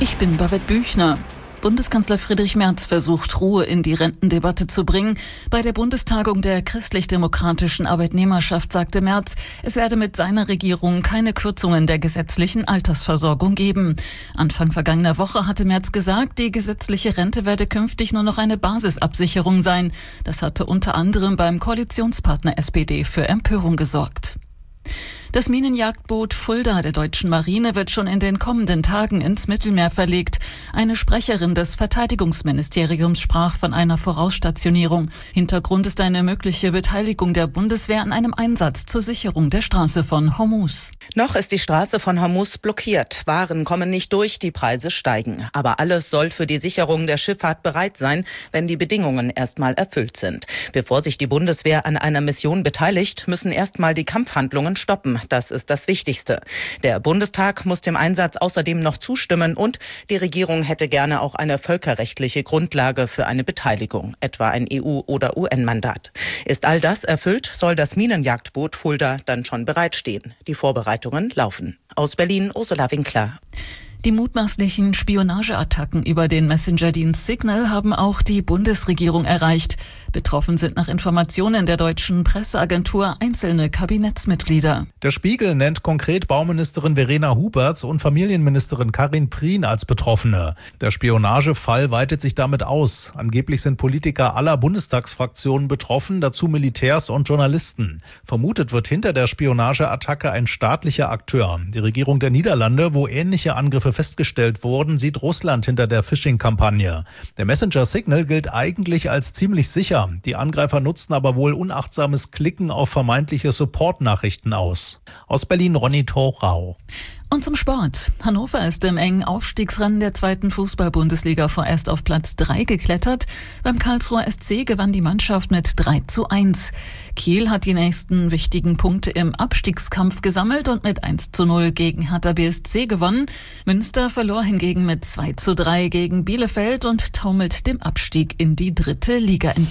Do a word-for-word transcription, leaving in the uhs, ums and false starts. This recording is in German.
Ich bin Babette Büchner. Bundeskanzler Friedrich Merz versucht, Ruhe in die Rentendebatte zu bringen. Bei der Bundestagung der christlich-demokratischen Arbeitnehmerschaft sagte Merz, es werde mit seiner Regierung keine Kürzungen der gesetzlichen Altersversorgung geben. Anfang vergangener Woche hatte Merz gesagt, die gesetzliche Rente werde künftig nur noch eine Basisabsicherung sein. Das hatte unter anderem beim Koalitionspartner S P D für Empörung gesorgt. Das Minenjagdboot Fulda der deutschen Marine wird schon in den kommenden Tagen ins Mittelmeer verlegt. Eine Sprecherin des Verteidigungsministeriums sprach von einer Vorausstationierung. Hintergrund ist eine mögliche Beteiligung der Bundeswehr an einem Einsatz zur Sicherung der Straße von Hormuz. Noch ist die Straße von Hormuz blockiert. Waren kommen nicht durch, die Preise steigen. Aber alles soll für die Sicherung der Schifffahrt bereit sein, wenn die Bedingungen erstmal erfüllt sind. Bevor sich die Bundeswehr an einer Mission beteiligt, müssen erstmal die Kampfhandlungen stoppen. Das ist das Wichtigste. Der Bundestag muss dem Einsatz außerdem noch zustimmen und die Regierung hätte gerne auch eine völkerrechtliche Grundlage für eine Beteiligung, etwa ein E U- oder U N-Mandat. Ist all das erfüllt, soll das Minenjagdboot Fulda dann schon bereitstehen. Die Vorbereitungen laufen. Aus Berlin, Ursula Winkler. Die mutmaßlichen Spionageattacken über den Messenger-Dienst Signal haben auch die Bundesregierung erreicht. Betroffen sind nach Informationen der deutschen Presseagentur einzelne Kabinettsmitglieder. Der Spiegel nennt konkret Bauministerin Verena Huberts und Familienministerin Karin Prien als Betroffene. Der Spionagefall weitet sich damit aus. Angeblich sind Politiker aller Bundestagsfraktionen betroffen, dazu Militärs und Journalisten. Vermutet wird hinter der Spionageattacke ein staatlicher Akteur. Die Regierung der Niederlande, wo ähnliche Angriffe festgestellt wurden, sieht Russland hinter der Phishing-Kampagne. Der Messenger Signal gilt eigentlich als ziemlich sicher. Die Angreifer nutzten aber wohl unachtsames Klicken auf vermeintliche Support-Nachrichten aus. Aus Berlin Ronny Thorau. Und zum Sport. Hannover ist im engen Aufstiegsrennen der zweiten Fußball-Bundesliga vorerst auf Platz drei geklettert. Beim Karlsruher S C gewann die Mannschaft mit drei zu eins. Kiel hat die nächsten wichtigen Punkte im Abstiegskampf gesammelt und mit eins zu null gegen Hertha B S C gewonnen. Münster verlor hingegen mit zwei zu drei gegen Bielefeld und taumelt dem Abstieg in die dritte Liga entgegen.